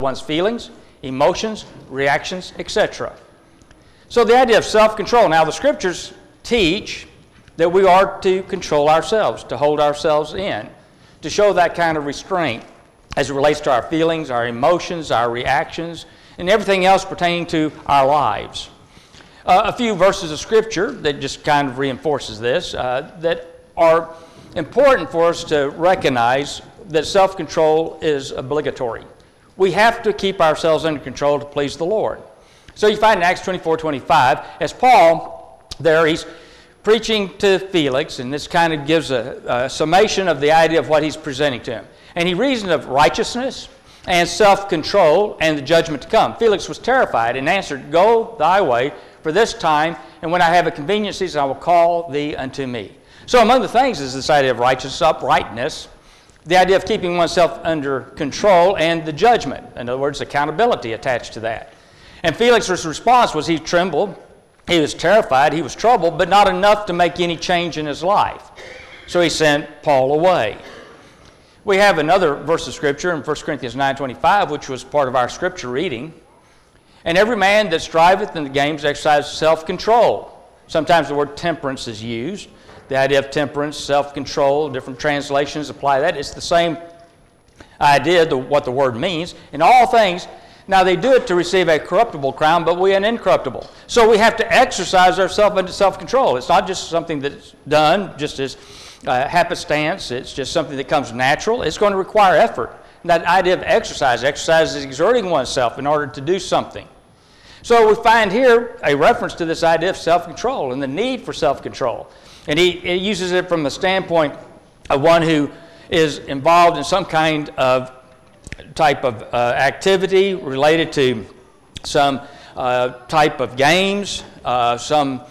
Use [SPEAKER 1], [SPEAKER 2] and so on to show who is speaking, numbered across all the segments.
[SPEAKER 1] one's feelings, emotions, reactions, etc. So the idea of self-control. Now the scriptures teach that we are to control ourselves, to hold ourselves in, to show that kind of restraint as it relates to our feelings, our emotions, our reactions, and everything else pertaining to our lives. A few verses of scripture that just kind of reinforces this, that are important for us to recognize that self-control is obligatory. We have to keep ourselves under control to please the Lord. So you find in Acts 24:25, as Paul there, he's preaching to Felix, and this kind of gives a summation of the idea of what he's presenting to him. And he reasoned of righteousness and self-control and the judgment to come. Felix was terrified and answered, "Go thy way for this time, and when I have a convenient season, I will call thee unto me." So among the things is this idea of righteousness, uprightness, the idea of keeping oneself under control, and the judgment. In other words, accountability attached to that. And Felix's response was he trembled, he was terrified, he was troubled, but not enough to make any change in his life. So he sent Paul away. We have another verse of Scripture in 1 Corinthians 9:25, which was part of our Scripture reading. "And every man that striveth in the games exercises self-control." Sometimes the word temperance is used. The idea of temperance, self-control, different translations apply that. It's the same idea, what the word means. In all things, now they do it to receive a corruptible crown, but we an incorruptible. So we have to exercise ourselves into self-control. It's not just something that's done just as happenstance. It's just something that comes natural. It's going to require effort. And that idea of exercise is exerting oneself in order to do something. So we find here a reference to this idea of self-control and the need for self-control. And he uses it from the standpoint of one who is involved in some kind of type of activity related to some type of games, something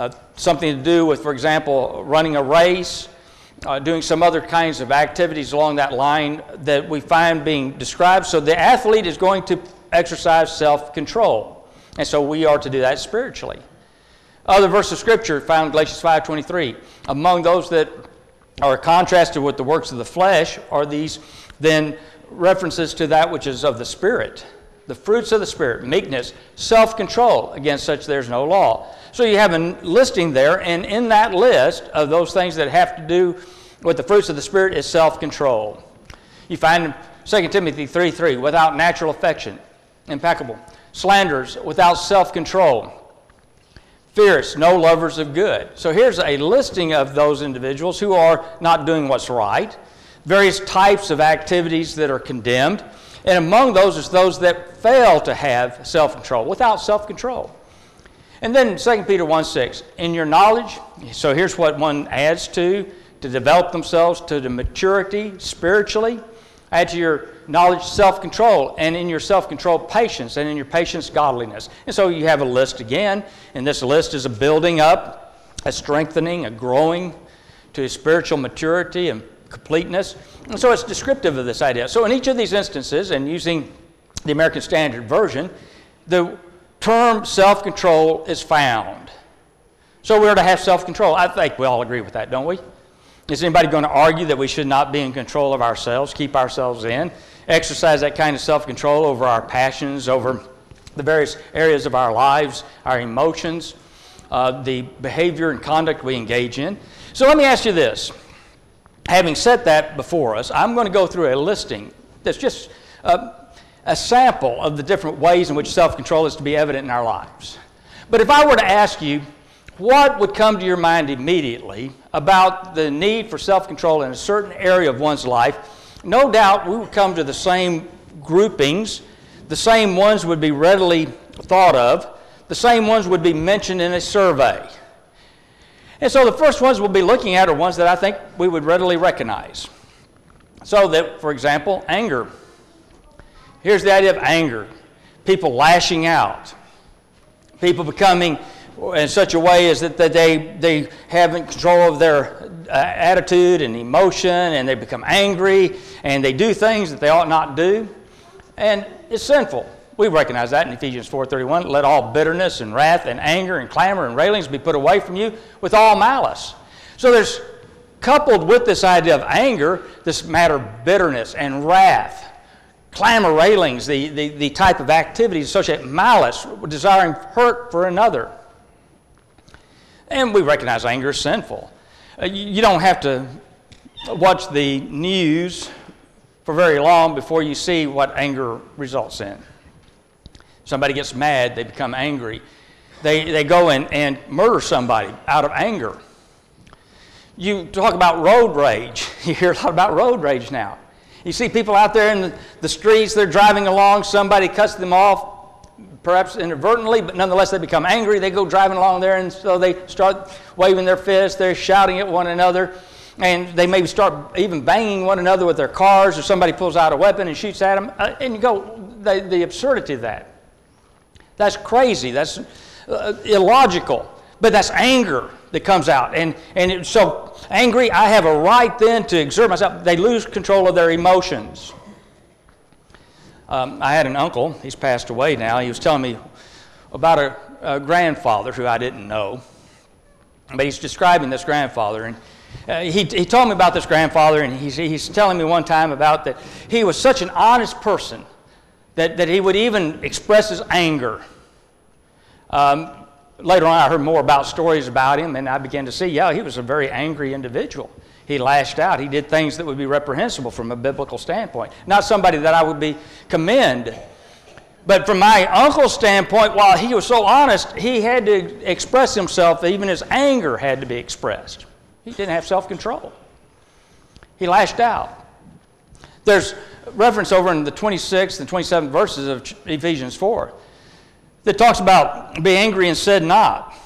[SPEAKER 1] to do with, for example, running a race, doing some other kinds of activities along that line that we find being described. So the athlete is going to exercise self-control. And so we are to do that spiritually. Other verse of Scripture found in Galatians 5:23. Among those that are contrasted with the works of the flesh are these then references to that which is of the Spirit. The fruits of the Spirit, meekness, self-control. Against such there's no law. So you have a listing there, and in that list of those things that have to do with the fruits of the Spirit is self-control. You find in 2 Timothy 3:3, without natural affection, impeccable. Slanders, without self-control. Fierce, no lovers of good. So here's a listing of those individuals who are not doing what's right. Various types of activities that are condemned. And among those is those that fail to have self-control, without self-control. And then 2 Peter 1:6, in your knowledge, so here's what one adds to develop themselves to the maturity spiritually. Add to your knowledge self-control, and in your self-control patience, and in your patience godliness. And so you have a list again, and this list is a building up, a strengthening, a growing to spiritual maturity and completeness. And so it's descriptive of this idea. So in each of these instances, and using the American Standard Version, the term self-control is found. So we're to have self-control. I think we all agree with that, don't we? Is anybody going to argue that we should not be in control of ourselves, keep ourselves in, exercise that kind of self-control over our passions, over the various areas of our lives, our emotions, the behavior and conduct we engage in? So let me ask you this. Having set that before us, I'm going to go through a listing that's just a sample of the different ways in which self-control is to be evident in our lives. But if I were to ask you, what would come to your mind immediately about the need for self-control in a certain area of one's life? No doubt we would come to the same groupings, the same ones would be readily thought of, the same ones would be mentioned in a survey. And so the first ones we'll be looking at are ones that I think we would readily recognize. So that, for example, anger. Here's the idea of anger. People lashing out. People becoming in such a way as that they have control of their attitude and emotion, and they become angry, and they do things that they ought not do. And it's sinful. We recognize that in Ephesians 4:31. Let all bitterness and wrath and anger and clamor and railings be put away from you with all malice. So there's, coupled with this idea of anger, this matter of bitterness and wrath, clamor, railings, the type of activities associated with malice, desiring hurt for another. And we recognize anger is sinful. You don't have to watch the news for very long before you see what anger results in. Somebody gets mad, they become angry. They go and murder somebody out of anger. You talk about road rage. You hear a lot about road rage now. You see people out there in the streets, they're driving along, somebody cuts them off, perhaps inadvertently, but nonetheless they become angry. They go driving along there, and so they start waving their fists, they're shouting at one another, and they maybe start even banging one another with their cars, or somebody pulls out a weapon and shoots at them, and you go, the absurdity of that. That's crazy, that's illogical, but that's anger that comes out. And so angry, I have a right then to exert myself. They lose control of their emotions. I had an uncle, he's passed away now. He was telling me about a grandfather who I didn't know. But he's describing this grandfather. And he told me about this grandfather, and he's telling me one time about that he was such an honest person that he would even express his anger. Later on, I heard more about stories about him, and I began to see, yeah, he was a very angry individual. He lashed out. He did things that would be reprehensible from a biblical standpoint. Not somebody that I would commend. But from my uncle's standpoint, while he was so honest, he had to express himself. Even his anger had to be expressed. He didn't have self-control. He lashed out. There's reference over in the 26th and 27th verses of Ephesians 4 that talks about be angry and sin not.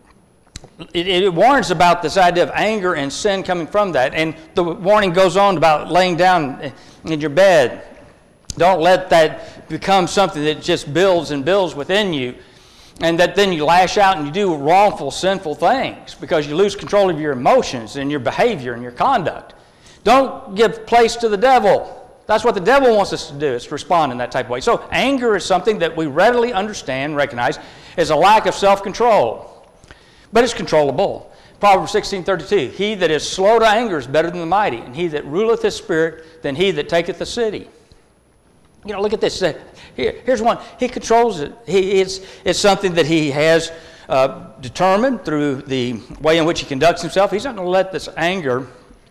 [SPEAKER 1] It warns about this idea of anger and sin coming from that. And the warning goes on about laying down in your bed. Don't let that become something that just builds and builds within you, and that then you lash out and you do wrongful, sinful things because you lose control of your emotions and your behavior and your conduct. Don't give place to the devil. That's what the devil wants us to do, is to respond in that type of way. So anger is something that we readily understand and recognize as a lack of self-control. But it's controllable. Proverbs 16:32, he that is slow to anger is better than the mighty, and he that ruleth his spirit than he that taketh the city. You know, look at this. Here's one. He controls it. It's something that he has determined through the way in which he conducts himself. He's not going to let this anger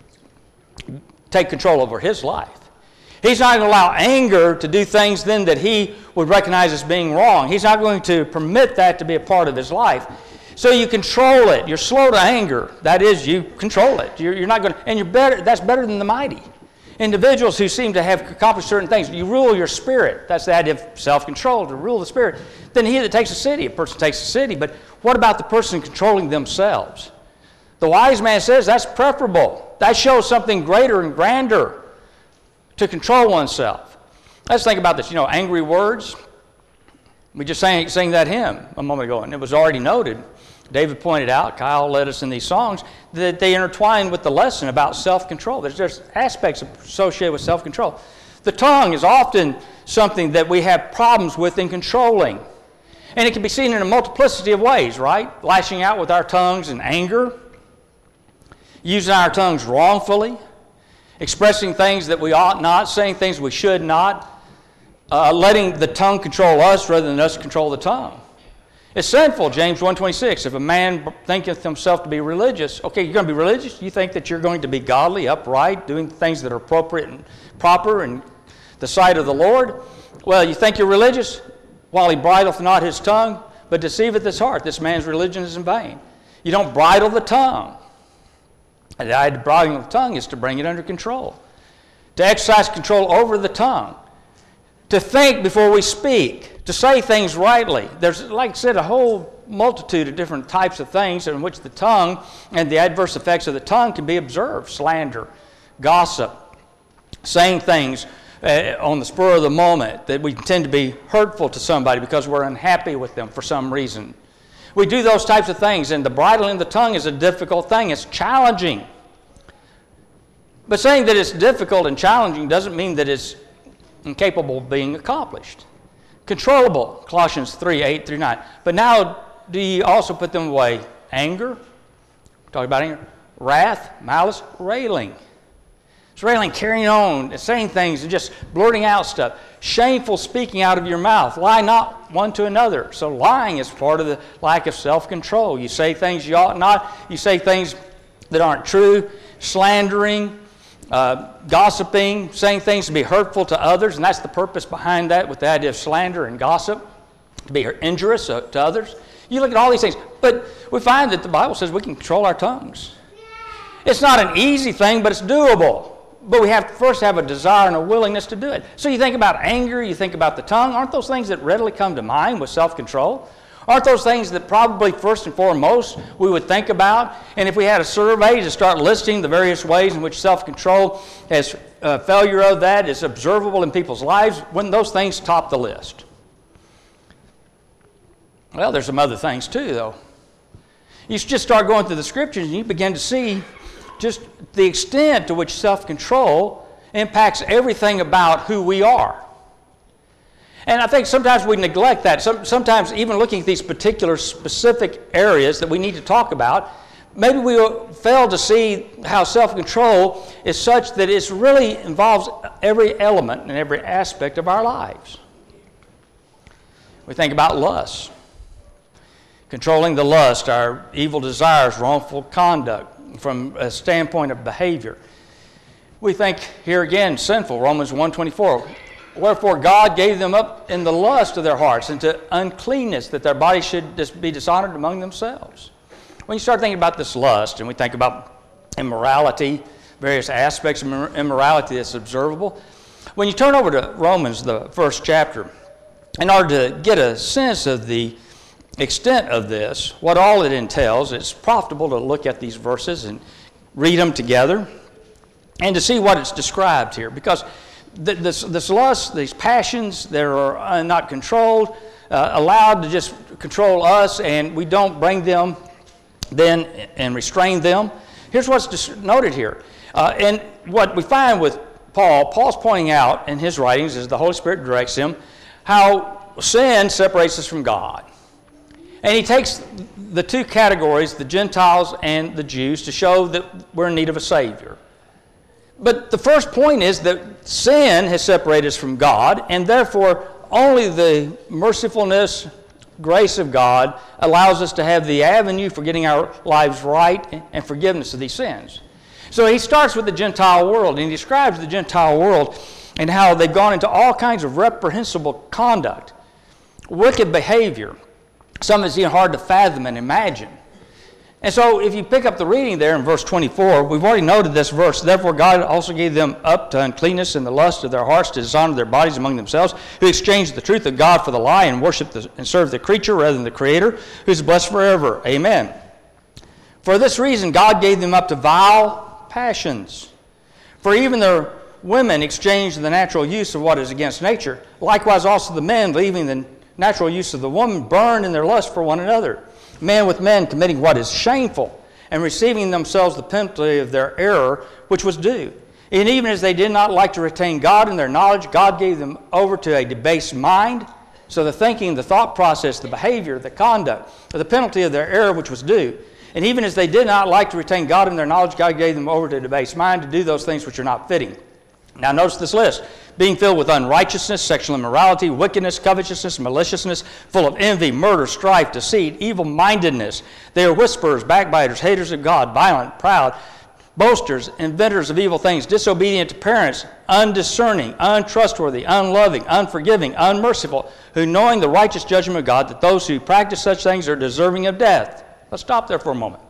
[SPEAKER 1] take control over his life. He's not going to allow anger to do things then that he would recognize as being wrong. He's not going to permit that to be a part of his life. So you control it. You're slow to anger. That is, you control it. You're not going to, and you're better. That's better than the mighty. Individuals who seem to have accomplished certain things. You rule your spirit. That's the idea of self-control, to rule the spirit. Then he that takes a city, a person takes a city. But what about the person controlling themselves? The wise man says that's preferable. That shows something greater and grander, to control oneself. Let's think about this. You know, angry words. We just sang that hymn a moment ago, and it was already noted. David pointed out, Kyle led us in these songs, that they intertwine with the lesson about self-control. There's aspects associated with self-control. The tongue is often something that we have problems with in controlling. And it can be seen in a multiplicity of ways, right? Lashing out with our tongues in anger, using our tongues wrongfully, expressing things that we ought not, saying things we should not, letting the tongue control us rather than us control the tongue. It's sinful, James 1:26. If a man thinketh himself to be religious, okay, you're going to be religious? You think that you're going to be godly, upright, doing things that are appropriate and proper in the sight of the Lord? Well, you think you're religious? While he bridleth not his tongue, but deceiveth his heart, this man's religion is in vain. You don't bridle the tongue. And the idea of bridling the tongue is to bring it under control, to exercise control over the tongue, to think before we speak, to say things rightly. There's, like I said, a whole multitude of different types of things in which the tongue and the adverse effects of the tongue can be observed. Slander, gossip, saying things on the spur of the moment that we tend to be hurtful to somebody because we're unhappy with them for some reason. We do those types of things, and the bridling the tongue is a difficult thing. It's challenging. But saying that it's difficult and challenging doesn't mean that it's incapable of being accomplished. Controllable, Colossians 3:8-9. But now do ye also put them away? Anger, talk about anger, wrath, malice, railing. It's railing, carrying on, saying things, and just blurting out stuff. Shameful speaking out of your mouth. Lie not one to another. So lying is part of the lack of self-control. You say things you ought not. You say things that aren't true. Slandering, gossiping, saying things to be hurtful to others. And that's the purpose behind that with the idea of slander and gossip, to be injurious to others. You look at all these things. But we find that the Bible says we can control our tongues. It's not an easy thing, but it's doable. But we have to first have a desire and a willingness to do it. So you think about anger, you think about the tongue. Aren't those things that readily come to mind with self-control? Aren't those things that probably first and foremost we would think about? And if we had a survey to start listing the various ways in which self-control has failure of that is observable in people's lives, wouldn't those things top the list? Well, there's some other things too, though. You just start going through the scriptures and you begin to see just the extent to which self-control impacts everything about who we are. And I think sometimes we neglect that. Sometimes even looking at these particular specific areas that we need to talk about, maybe we fail to see how self-control is such that it really involves every element and every aspect of our lives. We think about lust. Controlling the lust, our evil desires, wrongful conduct, from a standpoint of behavior. We think here again, sinful, Romans 1:24. Wherefore God gave them up in the lust of their hearts into uncleanness, that their bodies should be dishonored among themselves. When you start thinking about this lust, and we think about immorality, various aspects of immorality that's observable, when you turn over to Romans, the first chapter, in order to get a sense of the extent of this, what all it entails, it's profitable to look at these verses and read them together and to see what it's described here. Because this lust, these passions that are not controlled, allowed to just control us, and we don't bring them then and restrain them. Here's what's noted here. And what we find with Paul's pointing out in his writings, as the Holy Spirit directs him, how sin separates us from God. And he takes the two categories, the Gentiles and the Jews, to show that we're in need of a Savior. But the first point is that sin has separated us from God, and therefore only the mercifulness, grace of God allows us to have the avenue for getting our lives right and forgiveness of these sins. So he starts with the Gentile world, and he describes the Gentile world and how they've gone into all kinds of reprehensible conduct, wicked behavior. Some is even hard to fathom and imagine. And so if you pick up the reading there in verse 24, we've already noted this verse. Therefore God also gave them up to uncleanness and the lust of their hearts to dishonor their bodies among themselves, who exchanged the truth of God for the lie and worshiped and served the creature rather than the Creator, who is blessed forever. Amen. For this reason God gave them up to vile passions. For even their women exchanged the natural use of what is against nature. Likewise also the men, leaving the natural use of the woman, burned in their lust for one another. Men with men committing what is shameful, and receiving themselves the penalty of their error, which was due. And even as they did not like to retain God in their knowledge, God gave them over to a debased mind. So the thinking, the thought process, the behavior, the conduct, the penalty of their error, which was due. And even as they did not like to retain God in their knowledge, God gave them over to a debased mind to do those things which are not fitting. Now notice this list. Being filled with unrighteousness, sexual immorality, wickedness, covetousness, maliciousness, full of envy, murder, strife, deceit, evil-mindedness. They are whisperers, backbiters, haters of God, violent, proud, boasters, inventors of evil things, disobedient to parents, undiscerning, untrustworthy, unloving, unforgiving, unmerciful, who knowing the righteous judgment of God, that those who practice such things are deserving of death. Let's stop there for a moment.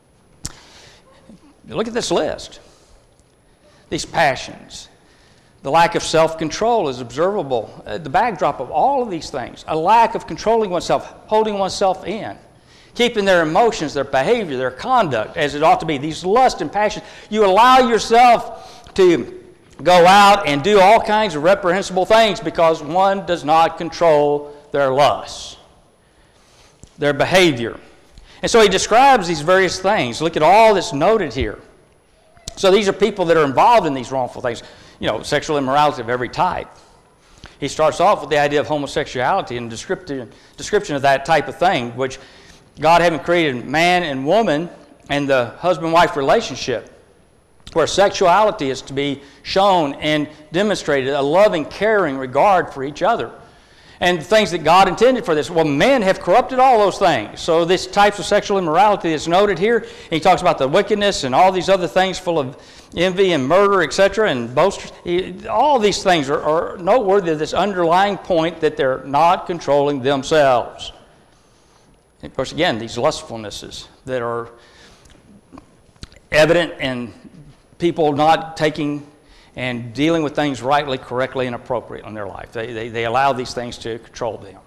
[SPEAKER 1] Look at this list. These passions. The lack of self-control is observable. The backdrop of all of these things. A lack of controlling oneself, holding oneself in. Keeping their emotions, their behavior, their conduct as it ought to be. These lust and passions. You allow yourself to go out and do all kinds of reprehensible things because one does not control their lusts, their behavior. And so he describes these various things. Look at all that's noted here. So these are people that are involved in these wrongful things. You know, sexual immorality of every type. He starts off with the idea of homosexuality and description of that type of thing, which God having created man and woman and the husband-wife relationship. where sexuality is to be shown and demonstrated, a loving, caring regard for each other. And the things that God intended for this. Well, men have corrupted all those things. So these types of sexual immorality that's noted here, and he talks about the wickedness and all these other things full of envy and murder, etc., and boasters. All these things are noteworthy of this underlying point that they're not controlling themselves. And of course, again, these lustfulnesses that are evident in people not taking and dealing with things rightly, correctly, and appropriately in their life. They allow these things to control them.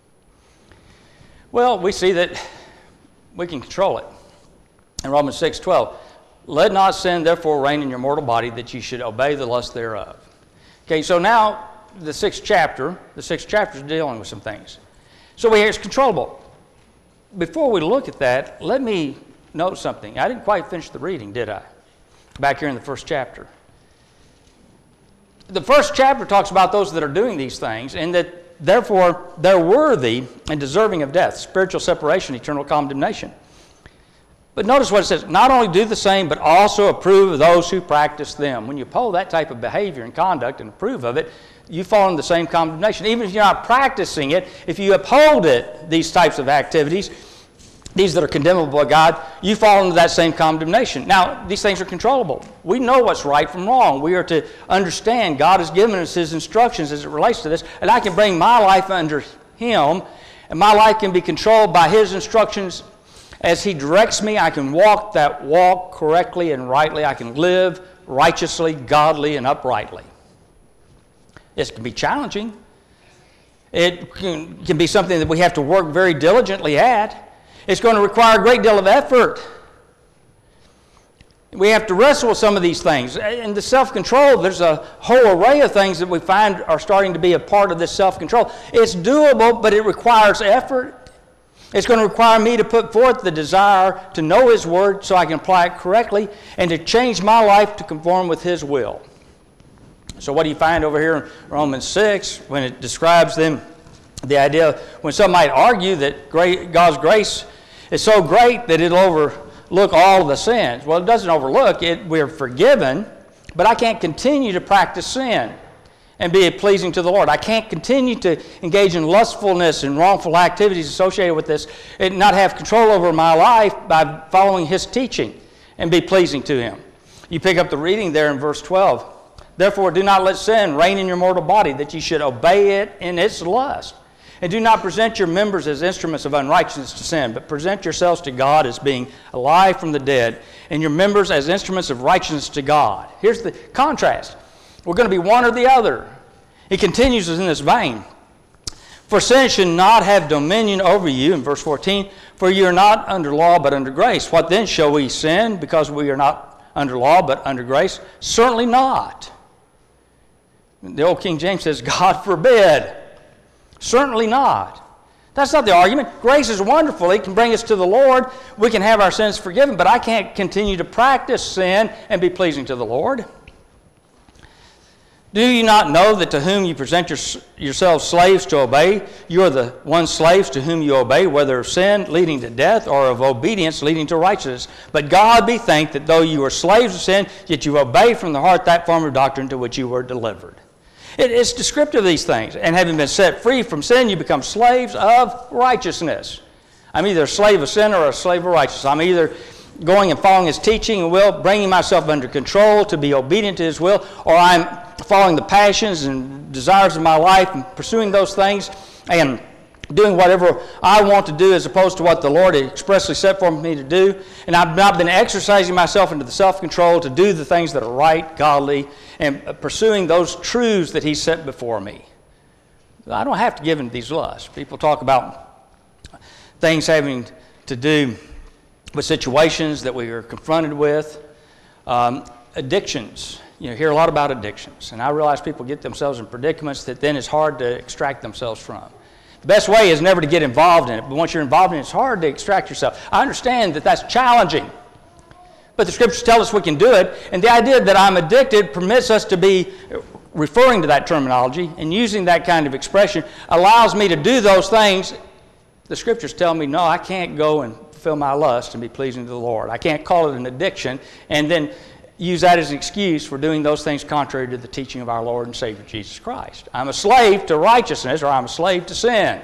[SPEAKER 1] Well, we see that we can control it. In Romans 6:12, let not sin therefore reign in your mortal body, that ye should obey the lust thereof. Okay, so now the sixth chapter is dealing with some things. So we hear it's controllable. Before we look at that, let me note something. I didn't quite finish the reading, did I? Back here in the first chapter. The first chapter talks about those that are doing these things, and that therefore they're worthy and deserving of death, spiritual separation, eternal condemnation. But notice what it says, not only do the same, but also approve of those who practice them. When you uphold that type of behavior and conduct and approve of it, you fall into the same condemnation. Even if you're not practicing it, if you uphold it, these types of activities, these that are condemnable by God, you fall into that same condemnation. Now, these things are controllable. We know what's right from wrong. We are to understand God has given us His instructions as it relates to this, and I can bring my life under Him, and my life can be controlled by His instructions. As He directs me, I can walk that walk correctly and rightly. I can live righteously, godly, and uprightly. This can be challenging. It can be something that we have to work very diligently at. It's going to require a great deal of effort. We have to wrestle with some of these things. In the self-control, there's a whole array of things that we find are starting to be a part of this self-control. It's doable, but it requires effort. It's going to require me to put forth the desire to know His Word so I can apply it correctly and to change my life to conform with His will. So what do you find over here in Romans 6 when it describes them? The idea, when some might argue that God's grace is so great that it'll overlook all of the sins. Well, it doesn't overlook it. We're forgiven, but I can't continue to practice sin and be pleasing to the Lord. I can't continue to engage in lustfulness and wrongful activities associated with this and not have control over my life by following His teaching and be pleasing to Him. You pick up the reading there in verse 12. Therefore, do not let sin reign in your mortal body, that ye should obey it in its lust. And do not present your members as instruments of unrighteousness to sin, but present yourselves to God as being alive from the dead, and your members as instruments of righteousness to God. Here's the contrast. We're going to be one or the other. He continues in this vein. For sin should not have dominion over you, in verse 14, for you are not under law but under grace. What then, shall we sin because we are not under law but under grace? Certainly not. The old King James says, God forbid. Certainly not. That's not the argument. Grace is wonderful. It can bring us to the Lord. We can have our sins forgiven, but I can't continue to practice sin and be pleasing to the Lord. Do you not know that to whom you present yourselves slaves to obey, you are the one slaves to whom you obey, whether of sin leading to death or of obedience leading to righteousness? But God be thanked that though you are slaves of sin, yet you obey from the heart that form of doctrine to which you were delivered. It's descriptive of these things. And having been set free from sin, you become slaves of righteousness. I'm either a slave of sin or a slave of righteousness. I'm either going and following His teaching and will, bringing myself under control to be obedient to His will, or I'm following the passions and desires of my life and pursuing those things and doing whatever I want to do as opposed to what the Lord expressly set for me to do. And I've not been exercising myself into the self-control to do the things that are right, godly, and pursuing those truths that He set before me. I don't have to give in to these lusts. People talk about things having to do with situations that we are confronted with. Addictions. You hear a lot about addictions. And I realize people get themselves in predicaments that then it's hard to extract themselves from. The best way is never to get involved in it, but once you're involved in it, it's hard to extract yourself. I understand that that's challenging, but the Scriptures tell us we can do it, and the idea that I'm addicted permits us to be referring to that terminology and using that kind of expression allows me to do those things. The Scriptures tell me, no, I can't go and fulfill my lust and be pleasing to the Lord. I can't call it an addiction and then use that as an excuse for doing those things contrary to the teaching of our Lord and Savior Jesus Christ. I'm a slave to righteousness, or I'm a slave to sin.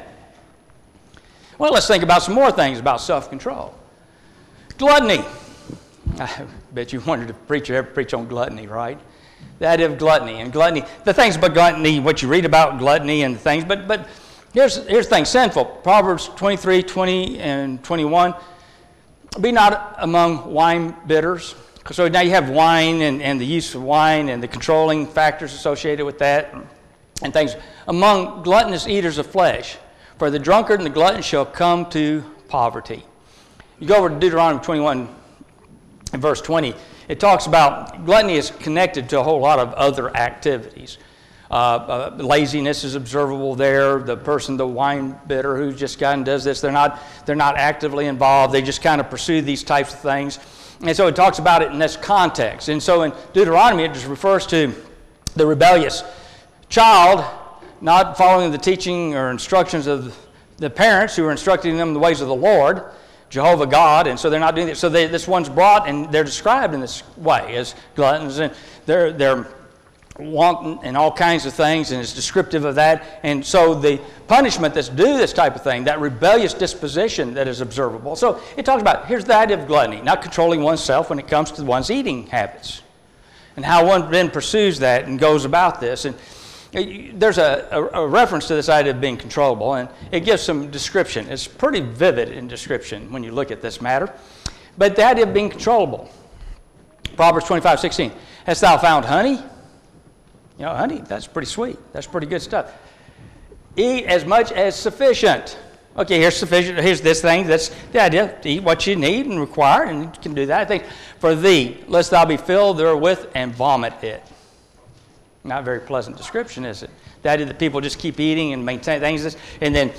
[SPEAKER 1] Well, let's think about some more things about self-control. Gluttony. I bet you wondered if a preacher ever preach on gluttony, right? The idea of gluttony. And gluttony, the things about gluttony, what you read about gluttony and things, but here's the thing, sinful. Proverbs 23, 20, and 21. Be not among wine bitters. So now you have wine and the use of wine and the controlling factors associated with that and things. Among gluttonous eaters of flesh. For the drunkard and the glutton shall come to poverty. You go over to Deuteronomy 21 and verse 20. It talks about gluttony is connected to a whole lot of other activities. Laziness is observable there. The person, the wine bidder who just kind of does this, they're not actively involved. They just kind of pursue these types of things. And so it talks about it in this context. And so in Deuteronomy, it just refers to the rebellious child not following the teaching or instructions of the parents who are instructing them in the ways of the Lord, Jehovah God, and so they're not doing it. So this one's brought, and they're described in this way as gluttons, and they're wanting and all kinds of things, and it's descriptive of that. And so the punishment that's due this type of thing, that rebellious disposition that is observable. So it talks about, here's the idea of gluttony, not controlling oneself when it comes to one's eating habits, and how one then pursues that and goes about this. And there's a reference to this idea of being controllable, and it gives some description. It's pretty vivid in description when you look at this matter. But the idea of being controllable. Proverbs 25:16. Hast thou found honey? You know, honey, that's pretty sweet. That's pretty good stuff. Eat as much as sufficient. Okay, here's sufficient. Here's this thing. That's the idea. To eat what you need and require, and you can do that. I think, for thee, lest thou be filled therewith and vomit it. Not a very pleasant description, is it? The idea that people just keep eating and maintain things, and then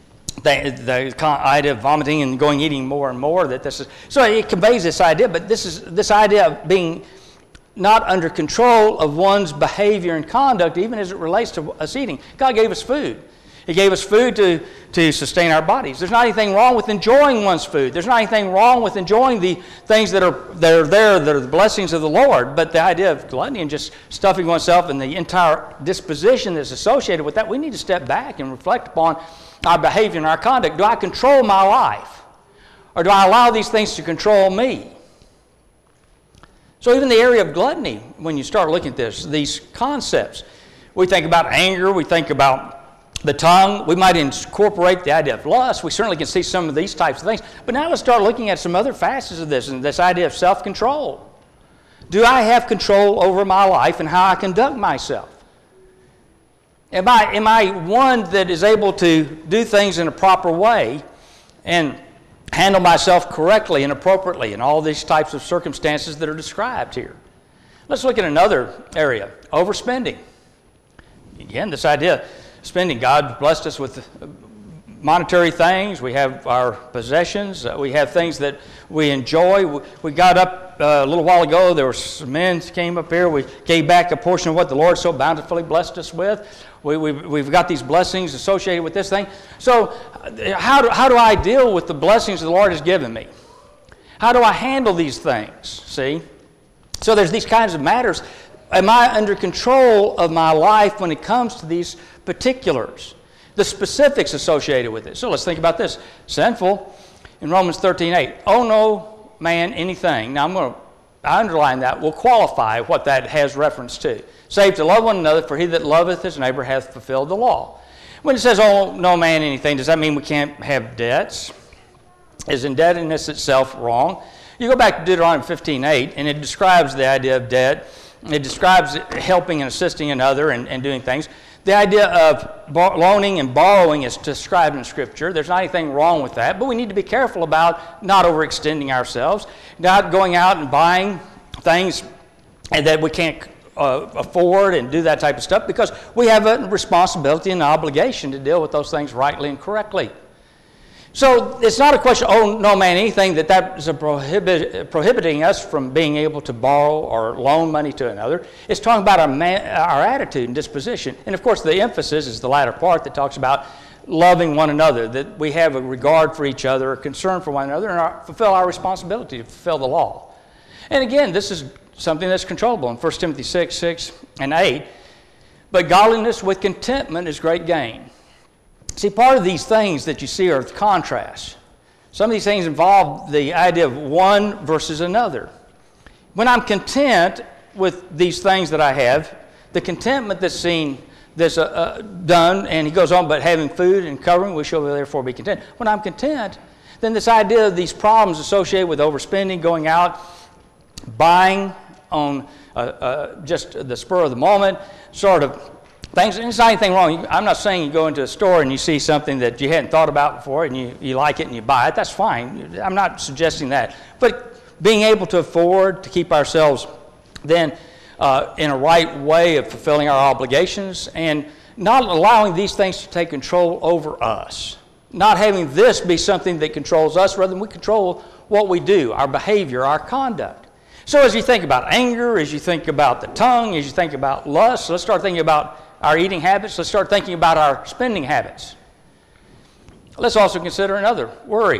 [SPEAKER 1] the idea of vomiting and going eating more and more. So it conveys this idea, but this idea of being not under control of one's behavior and conduct, even as it relates to us eating. God gave us food. He gave us food to sustain our bodies. There's not anything wrong with enjoying one's food. There's not anything wrong with enjoying the things that are there, that are the blessings of the Lord. But the idea of gluttony and just stuffing oneself and the entire disposition that's associated with that, we need to step back and reflect upon our behavior and our conduct. Do I control my life? Or do I allow these things to control me? So even the area of gluttony, when you start looking at this, these concepts, we think about anger, we think about the tongue, we might incorporate the idea of lust. We certainly can see some of these types of things. But now let's start looking at some other facets of this, and this idea of self-control. Do I have control over my life and how I conduct myself? Am I one that is able to do things in a proper way and handle myself correctly and appropriately in all these types of circumstances that are described here? Let's look at another area, overspending. Again, this idea of spending. God blessed us with monetary things. We have our possessions. We have things that we enjoy. We got up a little while ago. There were some men who came up here. We gave back a portion of what the Lord so bountifully blessed us with. We've got these blessings associated with this thing. So how do I deal with the blessings the Lord has given me? How do I handle these things? See? So there's these kinds of matters. Am I under control of my life when it comes to these particulars? The specifics associated with it. So let's think about this. Sinful, in Romans 13:8, owe no man anything. Now I underline that. We'll qualify what that has reference to. Save to love one another, for he that loveth his neighbor hath fulfilled the law. When it says owe no man anything, does that mean we can't have debts? Is indebtedness itself wrong? You go back to Deuteronomy 15:8, and it describes the idea of debt. It describes helping and assisting another and doing things. The idea of loaning and borrowing is described in Scripture. There's not anything wrong with that, but we need to be careful about not overextending ourselves, not going out and buying things that we can't afford and do that type of stuff, because we have a responsibility and an obligation to deal with those things rightly and correctly. So it's not a question, oh, no man anything, that is prohibiting us from being able to borrow or loan money to another. It's talking about our attitude and disposition. And of course the emphasis is the latter part that talks about loving one another, that we have a regard for each other, a concern for one another, and fulfill our responsibility to fulfill the law. And again, this is something that's controllable in 1 Timothy 6 and 8. But godliness with contentment is great gain. See, part of these things that you see are contrasts. Some of these things involve the idea of one versus another. When I'm content with these things that I have, the contentment that's seen, that's done, and he goes on, but having food and covering, we shall therefore be content. When I'm content, then this idea of these problems associated with overspending, going out, buying on just the spur of the moment, sort of things. There's not anything wrong. I'm not saying you go into a store and you see something that you hadn't thought about before and you like it and you buy it. That's fine. I'm not suggesting that. But being able to afford to keep ourselves then in a right way of fulfilling our obligations and not allowing these things to take control over us. Not having this be something that controls us rather than we control what we do, our behavior, our conduct. So as you think about anger, as you think about the tongue, as you think about lust, let's start thinking about our eating habits. Let's start thinking about our spending habits. Let's also consider another, worry.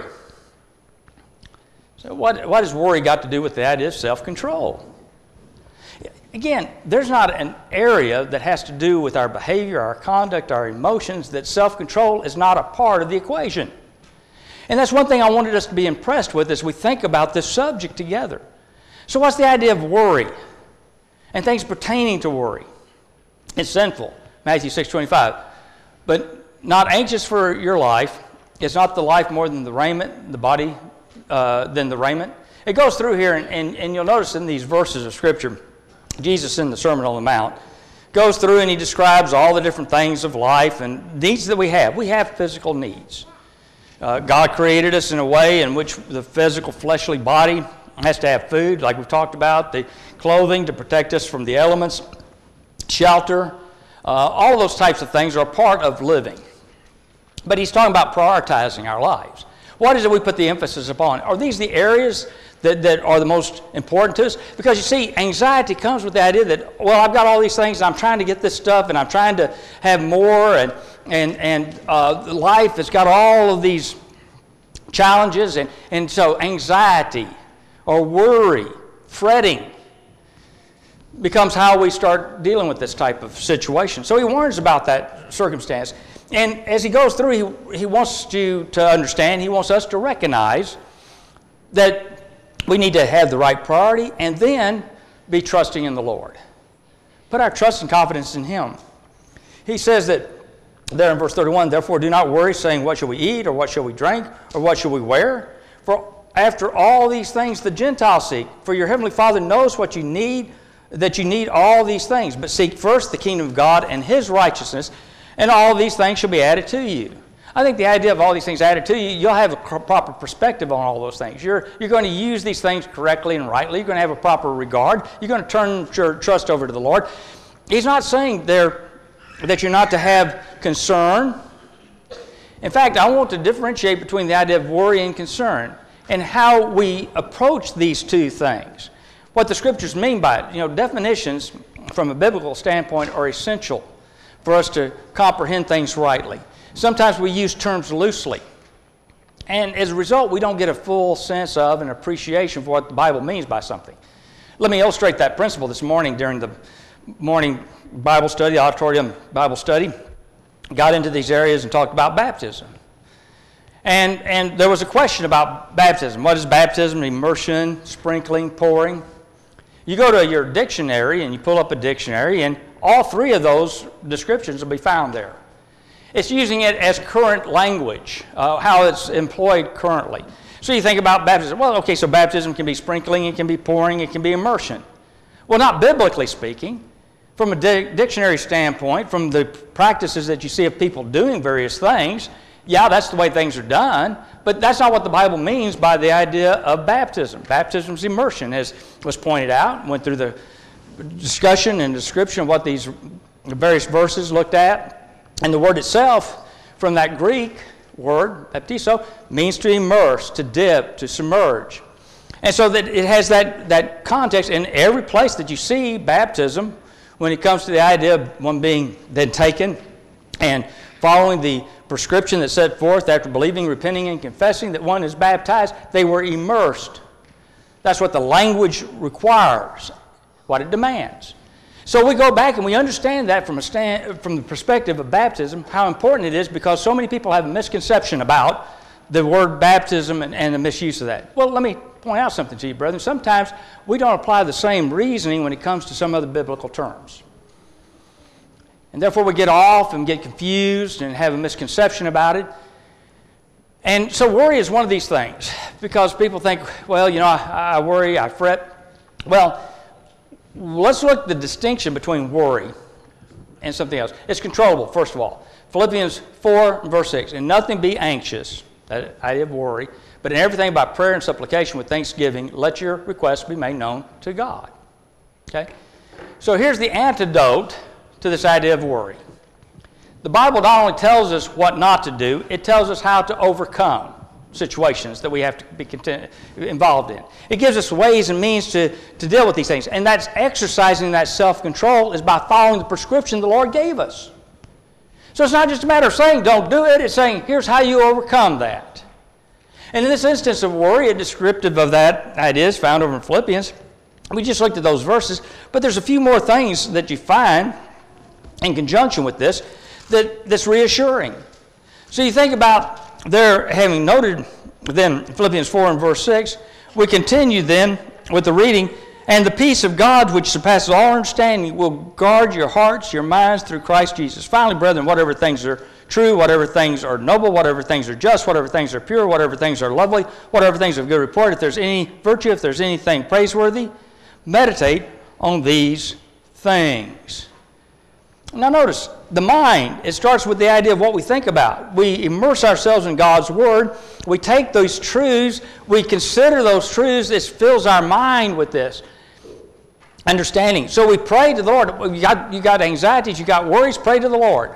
[SPEAKER 1] So what has worry got to do with the idea of self-control? Again, there's not an area that has to do with our behavior, our conduct, our emotions, that self-control is not a part of the equation. And that's one thing I wanted us to be impressed with as we think about this subject together. So what's the idea of worry and things pertaining to worry? It's sinful, Matthew 6:25. But not anxious for your life, is not the life more than the raiment, the body than the raiment? It goes through here, and you'll notice in these verses of Scripture, Jesus in the Sermon on the Mount goes through and he describes all the different things of life and needs that we have. We have physical needs. God created us in a way in which the physical fleshly body has to have food, like we've talked about, the clothing to protect us from the elements, shelter, all those types of things are a part of living. But he's talking about prioritizing our lives. What is it we put the emphasis upon? Are these the areas that are the most important to us? Because you see, anxiety comes with the idea that, well, I've got all these things, and I'm trying to get this stuff, and I'm trying to have more, and life has got all of these challenges, and so anxiety or worry, fretting, becomes how we start dealing with this type of situation. So he warns about that circumstance. And as he goes through, he wants you to understand, he wants us to recognize that we need to have the right priority and then be trusting in the Lord. Put our trust and confidence in him. He says that there in verse 31, therefore do not worry, saying, what shall we eat, or what shall we drink, or what shall we wear? For after all these things the Gentiles seek. For your heavenly Father knows what you need, that you need all these things. But seek first the kingdom of God and his righteousness, and all these things shall be added to you. I think the idea of all these things added to you, you'll have a proper perspective on all those things. You're going to use these things correctly and rightly. You're going to have a proper regard. You're going to turn your trust over to the Lord. He's not saying there that you're not to have concern. In fact, I want to differentiate between the idea of worry and concern and how we approach these two things. What the Scriptures mean by it. You know, definitions from a biblical standpoint are essential for us to comprehend things rightly. Sometimes we use terms loosely. And as a result, we don't get a full sense of and appreciation for what the Bible means by something. Let me illustrate that principle this morning during the morning Bible study, auditorium Bible study. Got into these areas and talked about baptism. And there was a question about baptism. What is baptism? Immersion, sprinkling, pouring. You go to your dictionary and you pull up a dictionary, and all three of those descriptions will be found there. It's using it as current language, how it's employed currently. So you think about baptism. Well, okay, so baptism can be sprinkling, it can be pouring, it can be immersion. Well, not biblically speaking. From a dictionary standpoint, from the practices that you see of people doing various things, yeah, that's the way things are done, but that's not what the Bible means by the idea of baptism. Baptism's immersion, as was pointed out, went through the discussion and description of what these various verses looked at. And the word itself, from that Greek word, baptizo, means to immerse, to dip, to submerge. And so that it has that context in every place that you see baptism when it comes to the idea of one being then taken and following the prescription that's set forth after believing, repenting, and confessing that one is baptized, they were immersed. That's what the language requires. what it demands. So we go back and we understand that from the perspective of baptism, how important it is, because so many people have a misconception about the word baptism and the misuse of that. Well, let me point out something to you, brethren. Sometimes we don't apply the same reasoning when it comes to some other biblical terms. And therefore we get off and get confused and have a misconception about it. And so worry is one of these things, because people think, well, you know, I worry, I fret. Well, let's look at the distinction between worry and something else. It's controllable, first of all. Philippians 4, verse 6, "In nothing be anxious," that idea of worry, "but in everything by prayer and supplication with thanksgiving, let your requests be made known to God." Okay? So here's the antidote to this idea of worry. The Bible not only tells us what not to do, it tells us how to overcome situations that we have to be involved in. It gives us ways and means to deal with these things. And that's exercising that self-control is by following the prescription the Lord gave us. So it's not just a matter of saying don't do it, it's saying here's how you overcome that. And in this instance of worry, a descriptive of that idea is found over in Philippians. We just looked at those verses, but there's a few more things that you find in conjunction with this that's reassuring. So you think about there, having noted then Philippians 4 and verse 6, we continue then with the reading, "And the peace of God which surpasses all understanding will guard your hearts, your minds through Christ Jesus." Finally, brethren, whatever things are true, whatever things are noble, whatever things are just, whatever things are pure, whatever things are lovely, whatever things of good report, if there's any virtue, if there's anything praiseworthy, meditate on these things. Now notice, the mind, it starts with the idea of what we think about. We immerse ourselves in God's Word. We take those truths, we consider those truths. This fills our mind with this understanding. So we pray to the Lord. You got anxieties, you got worries, pray to the Lord.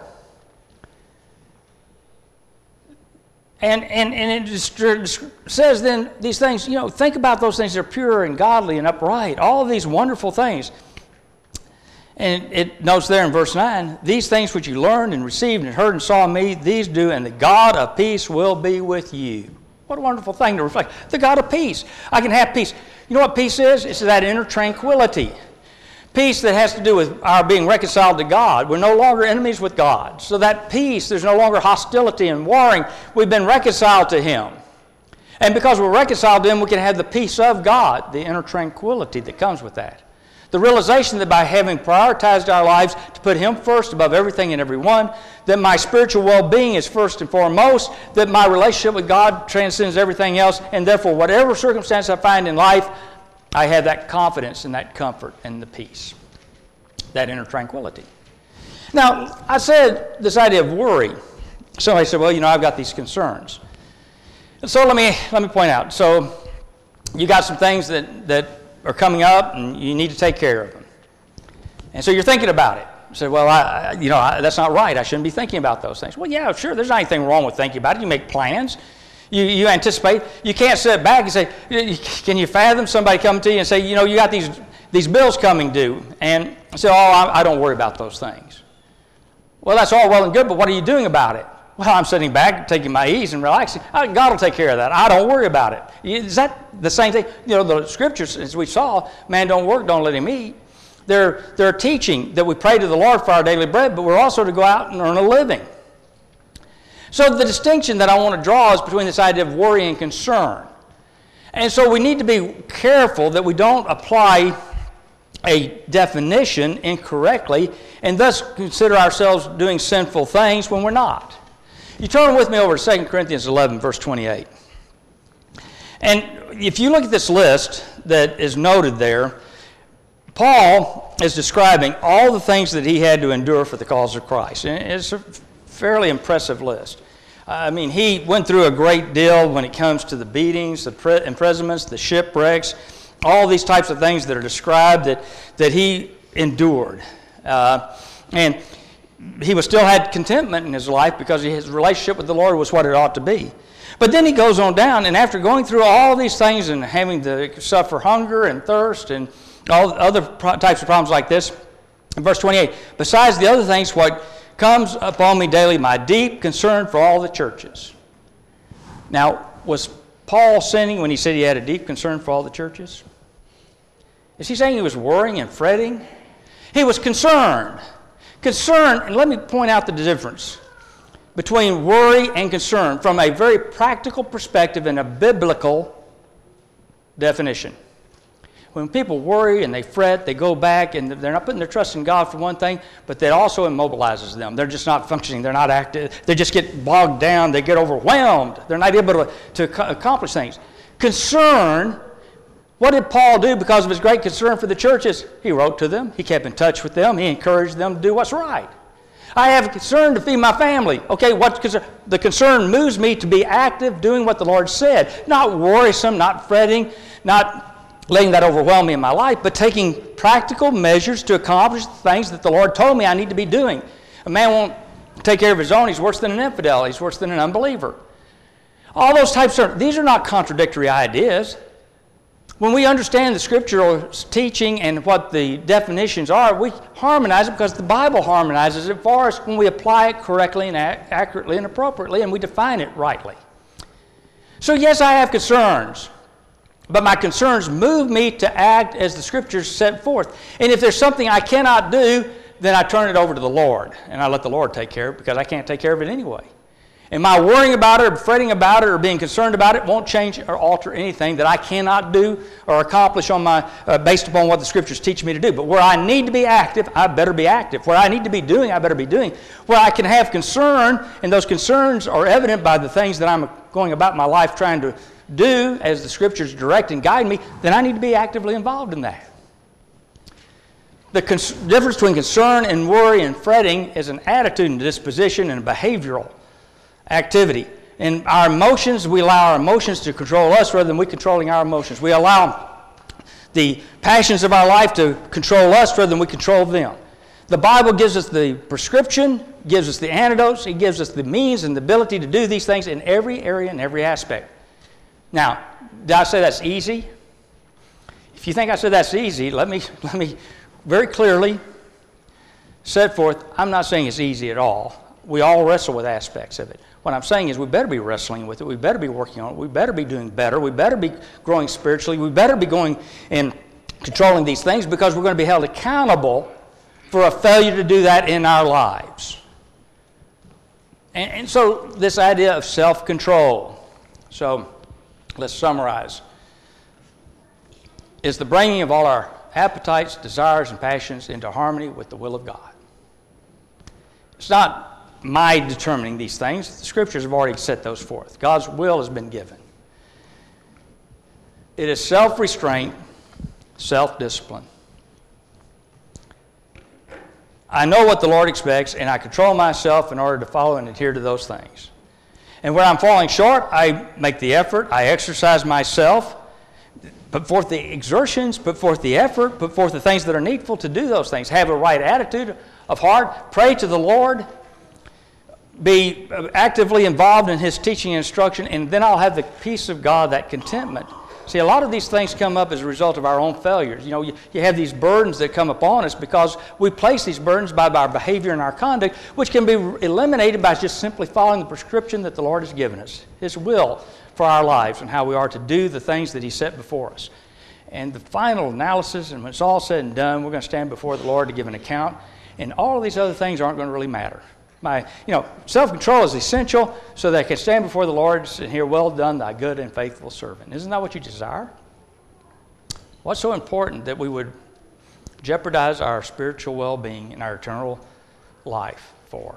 [SPEAKER 1] And it just says then these things, you know, think about those things that are pure and godly and upright. All of these wonderful things. And it notes there in verse 9, "These things which you learned and received and heard and saw in me, these do, and the God of peace will be with you." What a wonderful thing to reflect. The God of peace. I can have peace. You know what peace is? It's that inner tranquility. Peace that has to do with our being reconciled to God. We're no longer enemies with God. So that peace, there's no longer hostility and warring. We've been reconciled to Him. And because we're reconciled to Him, we can have the peace of God, the inner tranquility that comes with that. The realization that by having prioritized our lives to put Him first above everything and everyone, that my spiritual well-being is first and foremost, that my relationship with God transcends everything else, and therefore whatever circumstance I find in life, I have that confidence and that comfort and the peace, that inner tranquility. Now, I said this idea of worry. Somebody said, well, you know, I've got these concerns. And so let me point out. So you got some things that are coming up, and you need to take care of them. And so you're thinking about it. You say, well, that's not right. I shouldn't be thinking about those things. Well, yeah, sure, there's not anything wrong with thinking about it. You make plans. You anticipate. You can't sit back and say, can you fathom somebody coming to you and say, you know, you got these bills coming due, and say, oh, I don't worry about those things. Well, that's all well and good, but what are you doing about it? Well, I'm sitting back, taking my ease and relaxing. God will take care of that. I don't worry about it. Is that the same thing? You know, the scriptures, as we saw, man don't work, don't let him eat. They're teaching that we pray to the Lord for our daily bread, but we're also to go out and earn a living. So the distinction that I want to draw is between this idea of worry and concern. And so we need to be careful that we don't apply a definition incorrectly and thus consider ourselves doing sinful things when we're not. You turn with me over to 2 Corinthians 11, verse 28. And if you look at this list that is noted there, Paul is describing all the things that he had to endure for the cause of Christ. And it's a fairly impressive list. I mean, he went through a great deal when it comes to the beatings, the imprisonments, the shipwrecks, all these types of things that are described that he endured. And he still had contentment in his life because his relationship with the Lord was what it ought to be. But then he goes on down, and after going through all these things and having to suffer hunger and thirst and all other types of problems like this, in verse 28, besides the other things, what comes upon me daily, my deep concern for all the churches. Now, was Paul sinning when he said he had a deep concern for all the churches? Is he saying he was worrying and fretting? He was concerned. Concern, and let me point out the difference between worry and concern from a very practical perspective and a biblical definition. When people worry and they fret, they go back and they're not putting their trust in God for one thing, but that also immobilizes them. They're just not functioning. They're not active. They just get bogged down. They get overwhelmed. They're not able to accomplish things. Concern, what did Paul do because of his great concern for the churches? He wrote to them. He kept in touch with them. He encouraged them to do what's right. I have a concern to feed my family. Okay, what's concern? The concern moves me to be active, doing what the Lord said. Not worrisome, not fretting, not letting that overwhelm me in my life, but taking practical measures to accomplish the things that the Lord told me I need to be doing. A man won't take care of his own. He's worse than an infidel. He's worse than an unbeliever. All those types these are not contradictory ideas. When we understand the scriptural teaching and what the definitions are, we harmonize it because the Bible harmonizes it for us when we apply it correctly and accurately and appropriately, and we define it rightly. So yes, I have concerns. But my concerns move me to act as the Scriptures set forth. And if there's something I cannot do, then I turn it over to the Lord. And I let the Lord take care of it because I can't take care of it anyway. And my worrying about it or fretting about it or being concerned about it won't change or alter anything that I cannot do or accomplish on based upon what the Scriptures teach me to do. But where I need to be active, I better be active. Where I need to be doing, I better be doing. Where I can have concern, and those concerns are evident by the things that I'm going about my life trying to do as the Scriptures direct and guide me, then I need to be actively involved in that. The difference between concern and worry and fretting is an attitude and disposition and behavioral activity. In our emotions, we allow our emotions to control us rather than we controlling our emotions. We allow the passions of our life to control us rather than we control them. The Bible gives us the prescription, gives us the antidotes, it gives us the means and the ability to do these things in every area and every aspect. Now, did I say that's easy? If you think I said that's easy, let me very clearly set forth, I'm not saying it's easy at all. We all wrestle with aspects of it. What I'm saying is we better be wrestling with it. We better be working on it. We better be doing better. We better be growing spiritually. We better be going and controlling these things because we're going to be held accountable for a failure to do that in our lives. And so this idea of self-control. So let's summarize. Is the bringing of all our appetites, desires, and passions into harmony with the will of God. It's not my determining these things. The Scriptures have already set those forth. God's will has been given. It is self-restraint, self-discipline. I know what the Lord expects, and I control myself in order to follow and adhere to those things. And where I'm falling short, I make the effort, I exercise myself, put forth the exertions, put forth the effort, put forth the things that are needful to do those things. Have a right attitude of heart, pray to the Lord, be actively involved in His teaching and instruction, and then I'll have the peace of God, that contentment. See, a lot of these things come up as a result of our own failures. You know, you have these burdens that come upon us because we place these burdens by our behavior and our conduct, which can be eliminated by just simply following the prescription that the Lord has given us, His will for our lives and how we are to do the things that He set before us. And the final analysis, and when it's all said and done, we're going to stand before the Lord to give an account, and all of these other things aren't going to really matter. Self-control is essential so that I can stand before the Lord and hear, well done, thy good and faithful servant. Isn't that what you desire? What's so important that we would jeopardize our spiritual well-being and our eternal life for?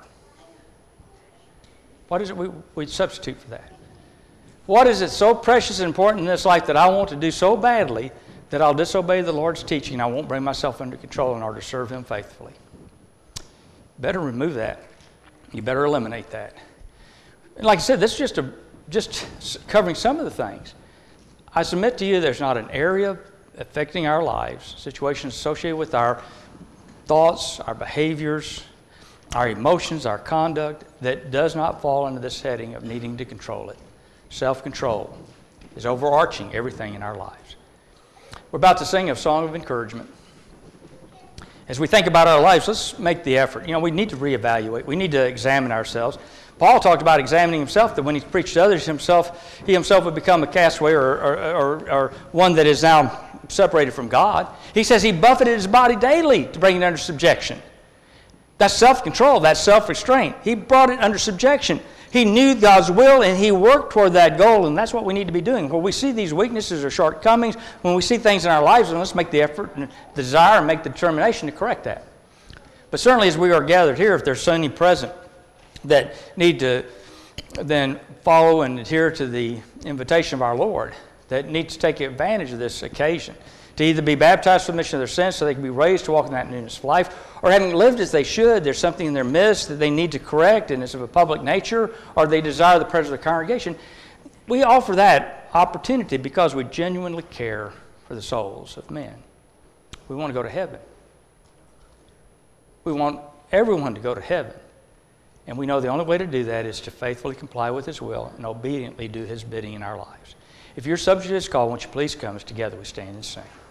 [SPEAKER 1] What is it we substitute for that? What is it so precious and important in this life that I want to do so badly that I'll disobey the Lord's teaching and I won't bring myself under control in order to serve Him faithfully? Better remove that. You better eliminate that. And like I said, this is just covering some of the things. I submit to you there's not an area affecting our lives, situations associated with our thoughts, our behaviors, our emotions, our conduct, that does not fall into this heading of needing to control it. Self-control is overarching everything in our lives. We're about to sing a song of encouragement. As we think about our lives, let's make the effort. We need to reevaluate. We need to examine ourselves. Paul talked about examining himself, that when he preached to others, he himself would become a castaway or one that is now separated from God. He says he buffeted his body daily to bring it under subjection. That's self-control. That's self-restraint. He brought it under subjection. He knew God's will, and he worked toward that goal, and that's what we need to be doing. When we see these weaknesses or shortcomings, when we see things in our lives, then let's make the effort and desire and make the determination to correct that. But certainly as we are gathered here, if there's any present that need to then follow and adhere to the invitation of our Lord, that need to take advantage of this occasion, to either be baptized for the remission of their sins so they can be raised to walk in that newness of life, or having lived as they should, there's something in their midst that they need to correct and it's of a public nature, or they desire the presence of the congregation. We offer that opportunity because we genuinely care for the souls of men. We want to go to heaven. We want everyone to go to heaven. And we know the only way to do that is to faithfully comply with his will and obediently do his bidding in our lives. If you're subject to this call, won't you please come as together we stand and sing.